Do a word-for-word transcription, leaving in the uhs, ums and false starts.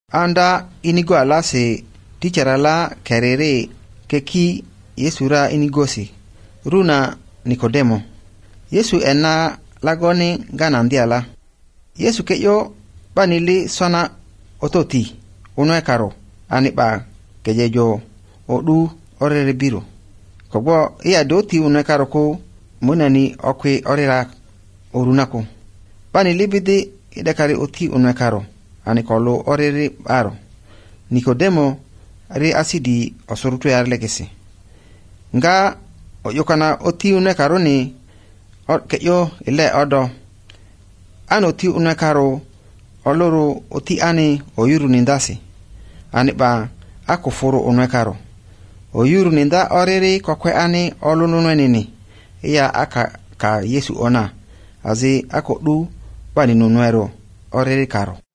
Anda inigo ala se tichara la kerere keki Yesu ra inigosi runa Nikodemo. Yesu ena lagoni gana ndiala. Yesu keyo banili sona ototi unwe karo aniba kejejo odu orere biro. Kogbo iya doti unwe karo ko munani okwe orera orunako. Banili bidi idekari oti unwe karo anikolo orere baro. Nikodemo ari asidi osurutu ya legesi. Nga yokana oti unwe karo ni keyo ile odo. Ano oti unwe karo oloro oti ani oyuru nindasi. Aniba akufuru unwe karo. Oyuru ninda orere kokwe ani olununwe nini. Iya aka ka Yesu ona. Azi ako du bani nunwero orere karo.